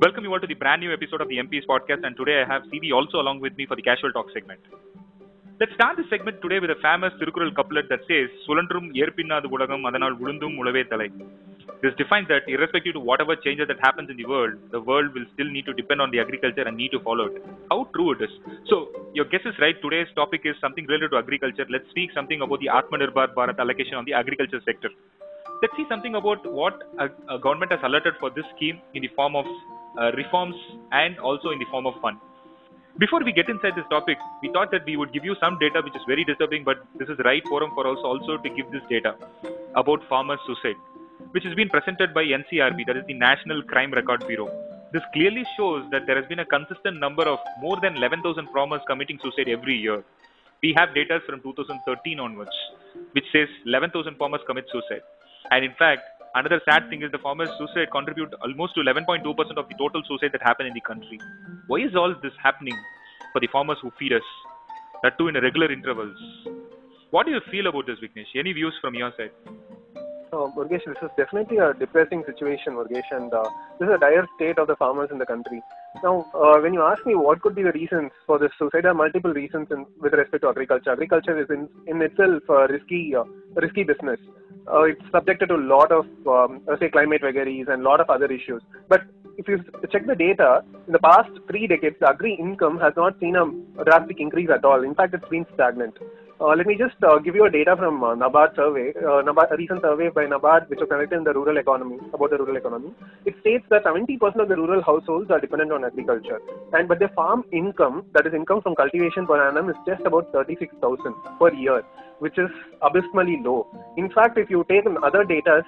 Welcome you all to the brand new episode of the MP's podcast, and today I have CB also along with me for the casual talk segment. Let's start this segment today with a famous Tirukural couplet that says, Sulantrum yerpinnadu ulagam adanal ulundum ulave thalai. This defines that irrespective to whatever changes that happens in the world will still need to depend on the agriculture and need to follow it. How true it is. So, your guess is right. Today's topic is something related to agriculture. Let's speak something about the Atmanirbhar Bharat allocation on the agriculture sector. Let's see something about what a government has allotted for this scheme in the form of reforms and also in the form of fund. Before we get inside this topic, we thought that we would give you some data which is very disturbing, but this is the right forum for us also to give this data about farmers' suicide, which has been presented by NCRB, that is the National Crime Record Bureau. This clearly shows that there has been a consistent number of more than 11,000 farmers committing suicide every year. We have data from 2013 onwards, which says 11,000 farmers commit suicide. And in fact, another sad thing is the farmers' suicide contribute almost to 11.2% of the total suicide that happen in the country. Why is all this happening for the farmers who feed us? That too in irregular intervals. What do you feel about this, Vignesh? Any views from your side? Murgesh, this is definitely a depressing situation, Murgesh, and this is a dire state of the farmers in the country. Now, when you ask me what could be the reasons for this suicide, there are multiple reasons with respect to agriculture. Agriculture is in itself a risky business. It's subjected to a lot of, climate vagaries and a lot of other issues. But if you check the data, in the past 3 decades, the agri income has not seen a drastic increase at all. In fact, it's been stagnant. Let me just give you a data from NABARD survey, a recent survey by NABARD which was conducted in the rural economy, about the rural economy. It states that 70% of the rural households are dependent on agriculture. But their farm income, that is income from cultivation per annum, is just about 36,000 per year, which is abysmally low. In fact, if you take other data,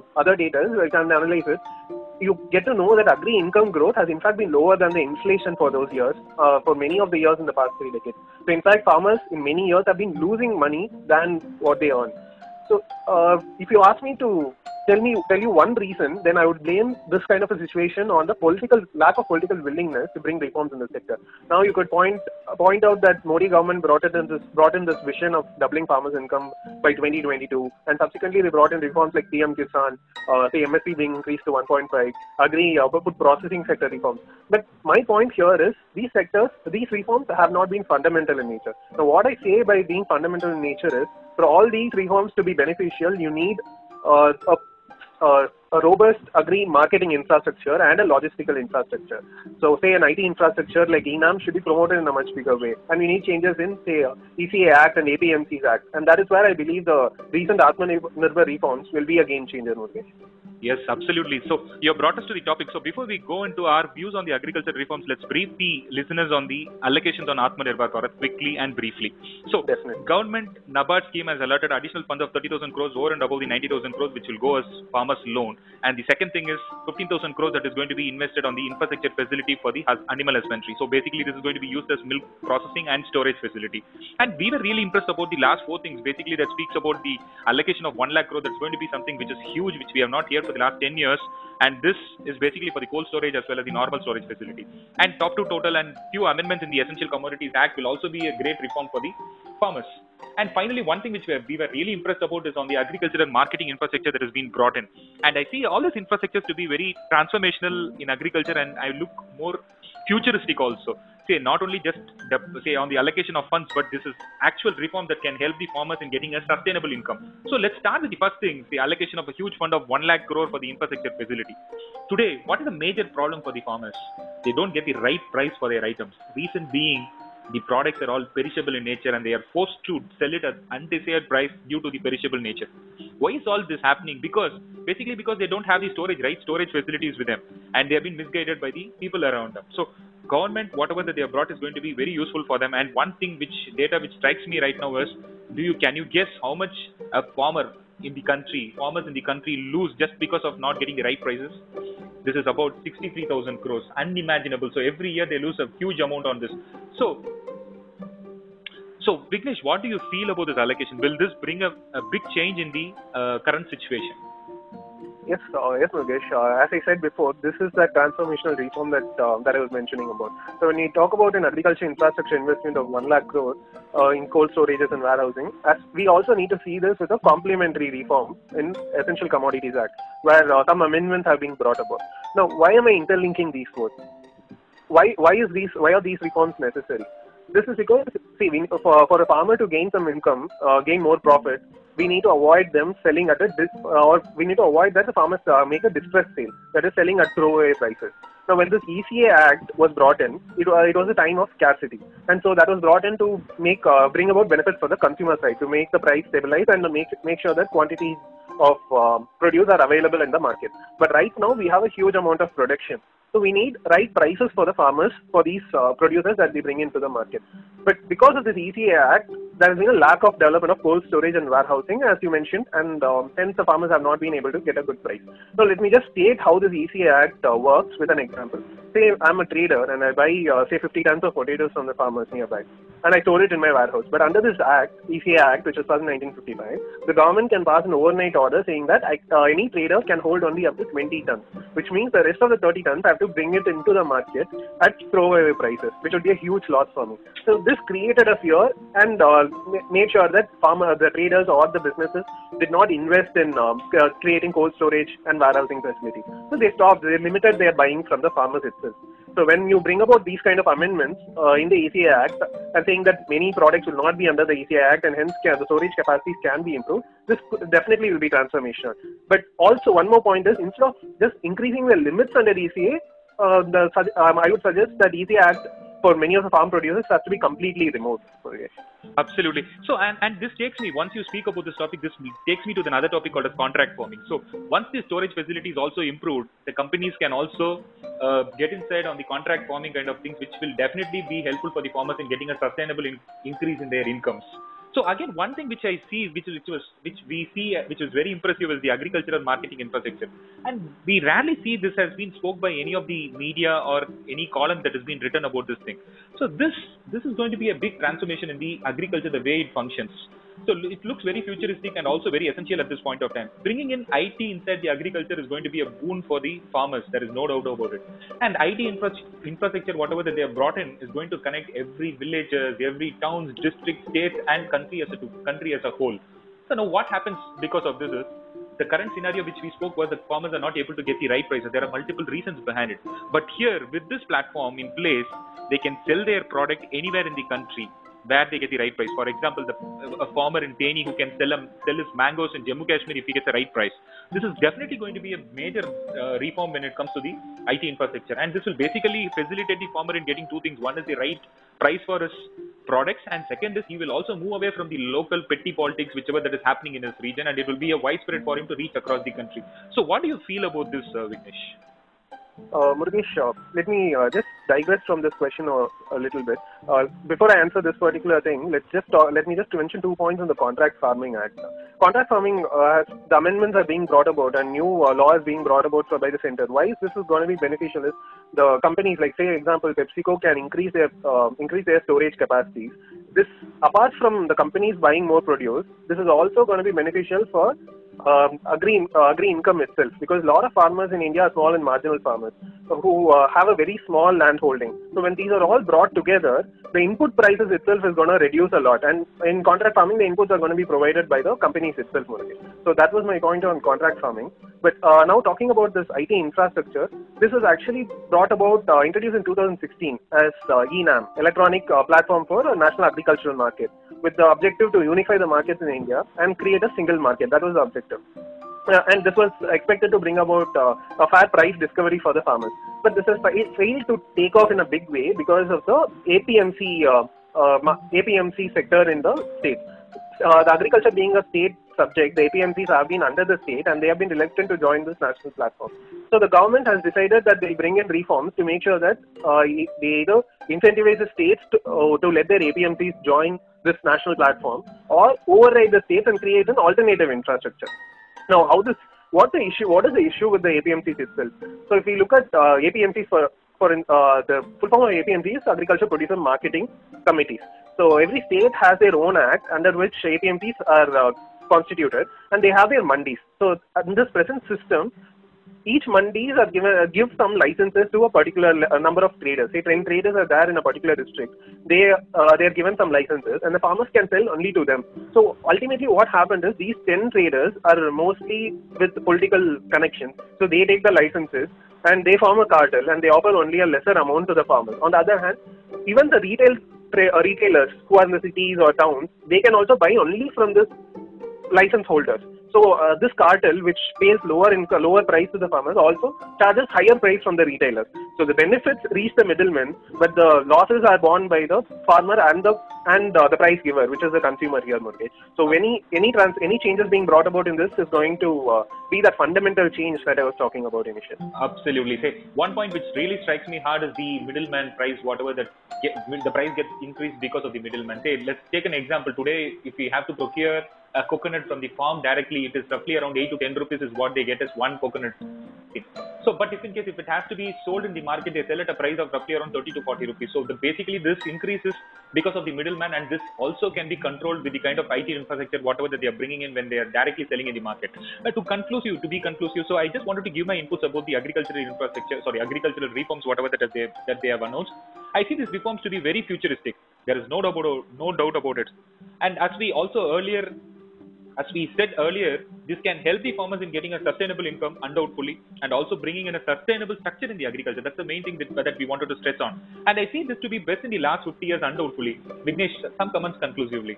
you can analyze it, you get to know that agri income growth has in fact been lower than the inflation for those years, for many of the years in the past 3 decades. So in fact, farmers in many years have been losing money than what they earn. So if you ask me to tell you one reason, then I would blame this kind of a situation on the lack of political willingness to bring reforms in the sector. Now you could point out that Modi government brought in this vision of doubling farmers' income by 2022, and subsequently they brought in reforms like PM Kisan, MSP being increased to 1.5, agri food processing sector reforms. But my point here is these reforms have not been fundamental in nature. Now what I say by being fundamental in nature is, for all these reforms to be beneficial, you need a robust agri marketing infrastructure and a logistical infrastructure. So, say an IT infrastructure like ENAM should be promoted in a much bigger way. And we need changes in, say, ECA Act and APMCs Act. And that is where I believe the recent Atmanirbhar reforms will be a game changer, Murgesh. Yes, absolutely. So you have brought us to the topic. So before we go into our views on the agriculture reforms, let's brief the listeners on the allocations on Atmanirbhar Bharat quickly and briefly. So Definitely. Government NABARD scheme has allotted additional funds of 30,000 crores over and above the 90,000 crores which will go as farmers loan. And the second thing is 15,000 crores that is going to be invested on the infrastructure facility for the animal husbandry. So basically this is going to be used as milk processing and storage facility. And we were really impressed about the last 4 things. Basically that speaks about the allocation of 1 lakh crore. That's going to be something which is huge, which we have not heard for the last 10 years, and this is basically for the cold storage as well as the normal storage facility. And top to total and few amendments in the Essential Commodities Act will also be a great reform for the farmers. And finally, one thing which we were really impressed about is on the agricultural marketing infrastructure that has been brought in. And I see all these infrastructures to be very transformational in agriculture, and I look more futuristic also. Say not only just on the allocation of funds, but this is actual reform that can help the farmers in getting a sustainable income. So let's start with the first thing, the allocation of a huge fund of 1 lakh crore for the infrastructure facility. Today, what is the major problem for the farmers? They don't get the right price for their items. Reason being, the products are all perishable in nature and they are forced to sell it at undesired price due to the perishable nature. Why is all this happening? Because they don't have the storage facilities with them, and they have been misguided by the people around them. So government, whatever that they have brought is going to be very useful for them. And one thing which strikes me right now is, can you guess how much farmers in the country lose just because of not getting the right prices? This is about 63,000 crores, unimaginable. So every year they lose a huge amount on this. So Vignesh, what do you feel about this allocation? Will this bring a big change in the current situation? Yes, Mukesh. As I said before, this is the transformational reform that I was mentioning about. So when we talk about an agriculture infrastructure investment of 1 lakh crore in cold storages and warehousing, as we also need to see this with a complementary reform in Essential Commodities Act, where some amendments have been brought about. Now, why am I interlinking these both? Why are these reforms necessary? This is because, see, for a farmer to gain some income, gain more profit, we need to avoid them selling at or we need to avoid that the farmers make a distress sale, that is selling at throwaway prices. Now, when this ECA Act was brought in, it was a time of scarcity, and so that was brought in to bring about benefits for the consumer side, to make the price stabilize and to make sure that quantities of produce are available in the market. But right now, we have a huge amount of production. So we need right prices for the farmers, for these producers that we bring into the market. But because of this ECA Act, there has been a lack of development of cold storage and warehousing, as you mentioned, and hence the farmers have not been able to get a good price. So let me just state how this ECA Act works with an example. Say I'm a trader and I buy, say, 50 tons of potatoes from the farmers nearby, and I store it in my warehouse. But under this Act, ECA Act, which was passed in 1955, the government can pass an overnight order saying that any trader can hold only up to 20 tons, which means the rest of the 30 tons I have to bring it into the market at throwaway prices, which would be a huge loss for me. So this created a fear and made sure that the traders or the businesses did not invest in creating cold storage and warehousing facilities. So they stopped. They limited their buying from the farmers itself. So when you bring about these kind of amendments in the ECA Act and saying that many products will not be under the ECA Act and hence the storage capacities can be improved, this definitely will be transformational. But also one more point is, instead of just increasing the limits under ECA, I would suggest that ECA Act for many of the farm producers has to be completely removed. Absolutely. So, and this takes me, once you speak about this topic, this takes me to another topic called as contract farming. So, once the storage facility is also improved, the companies can also get inside on the contract farming kind of things, which will definitely be helpful for the farmers in getting a sustainable increase in their incomes. So again, one thing which I see, which is very impressive, is the agricultural marketing infrastructure, and we rarely see this has been spoke by any of the media or any column that has been written about this thing. So this is going to be a big transformation in the agriculture, the way it functions. So it looks very futuristic and also very essential at this point of time. Bringing in IT inside the agriculture is going to be a boon for the farmers. There is no doubt about it. And IT infrastructure, whatever that they have brought in, is going to connect every villages, every towns, district, states, and country as a whole. So now what happens because of this is, the current scenario which we spoke was that farmers are not able to get the right prices. There are multiple reasons behind it. But here, with this platform in place, they can sell their product anywhere in the country where they get the right price. For example, a farmer in Teni who can sell his mangoes in Jammu Kashmir if he gets the right price. This is definitely going to be a major reform when it comes to the IT infrastructure, and this will basically facilitate the farmer in getting two things. One is the right price for his products, and second is he will also move away from the local petty politics, whichever that is happening in his region, and it will be a widespread for him to reach across the country. So what do you feel about this, Vignesh? Murugesh, let me just digress from this question a little bit. Before I answer this particular thing, let me just mention 2 points on the Contract Farming Act. Contract farming, the amendments are being brought about and new law is being brought about by the center. Why is this is going to be beneficial is the companies, like say example PepsiCo, can increase their storage capacities. This, apart from the companies buying more produce, this is also going to be beneficial for agri income itself, because a lot of farmers in India are small and marginal farmers who have a very small land holding. So when these are all brought together, the input prices itself is going to reduce a lot, and in contract farming the inputs are going to be provided by the companies itself. So that was my point on contract farming. But now talking about this IT infrastructure, this was actually brought about, introduced in 2016 as ENAM, Electronic Platform for a National Agricultural Market, with the objective to unify the markets in India and create a single market. That was the objective. And this was expected to bring about a fair price discovery for the farmers. But this has failed to take off in a big way because of the APMC sector in the state. The agriculture being a state subject, the APMCs have been under the state and they have been reluctant to join this national platform. So the government has decided that they'll bring in reforms to make sure that they either incentivize the states to let their APMCs join this national platform, or override the states and create an alternative infrastructure. Now, what is the issue with the APMCs itself? So if we look at APMCs the full form of APMCs is Agriculture Producer Marketing Committees. So every state has their own act under which APMCs are constituted, and they have their mandis. So in this present system, each mandis are give some licenses to a particular number of traders. Say 10 traders are there in a particular district. They are given some licenses, and the farmers can sell only to them. So ultimately, what happened is these 10 traders are mostly with political connections. So they take the licenses and they form a cartel, and they offer only a lesser amount to the farmers. On the other hand, even the retailers who are in the cities or towns, they can also buy only from this license holders. So this cartel, which pays lower price to the farmers, also charges higher price from the retailers. So the benefits reach the middlemen, but the losses are borne by the farmer and the price giver, which is the consumer here, Murugesh. So any changes being brought about in this is going to be that fundamental change that I was talking about initially. Absolutely. Say one point which really strikes me hard is the middleman price, whatever that the price gets increased because of the middleman. Say let's take an example. Today, if we have to procure a coconut from the farm directly, it is roughly around 8 to 10 rupees is what they get as one coconut. So, but if it has to be sold in the market, they sell at a price of roughly around 30 to 40 rupees. So basically this increases because of the middleman, and this also can be controlled with the kind of IT infrastructure, whatever that they are bringing in when they are directly selling in the market. To be conclusive, so I just wanted to give my inputs about the agricultural reforms, whatever that they have announced. I see these reforms to be very futuristic. There is no doubt about it. And actually also earlier, as we said earlier, this can help the farmers in getting a sustainable income, undoubtedly, and also bringing in a sustainable structure in the agriculture. That's the main thing that we wanted to stress on. And I see this to be best in the last 50 years, undoubtedly. Vignesh, some comments conclusively.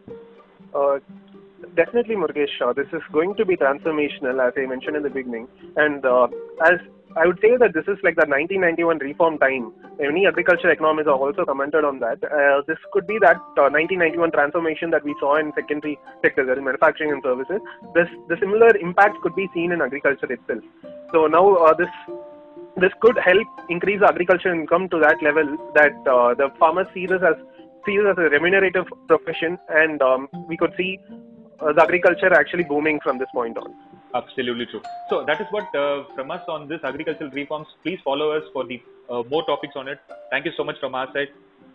Definitely, Murugesh. This is going to be transformational, as I mentioned in the beginning. And as I would say that this is like the 1991 reform time. Many agriculture economists have also commented on that. This could be that 1991 transformation that we saw in secondary sectors, that is manufacturing and services. The similar impact could be seen in agriculture itself. So now this could help increase agriculture income to that level that the farmers see this as a remunerative profession, and we could see the agriculture actually booming from this point on. Absolutely true. So that is what from us on this agricultural reforms. Please follow us for the more topics on it. Thank you so much from our side.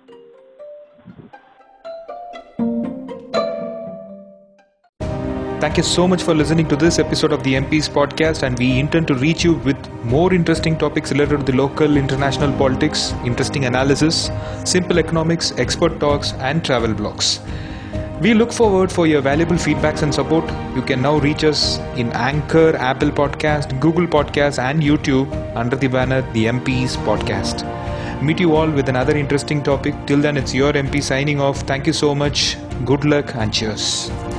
Thank you so much for listening to this episode of the MP's podcast, and we intend to reach you with more interesting topics related to the local, international politics, interesting analysis, simple economics, expert talks, and travel blogs. We look forward for your valuable feedbacks and support. You can now reach us in Anchor, Apple Podcast, Google Podcasts, and YouTube under the banner The MP's Podcast. Meet you all with another interesting topic. Till then, it's your MP signing off. Thank you so much. Good luck and cheers.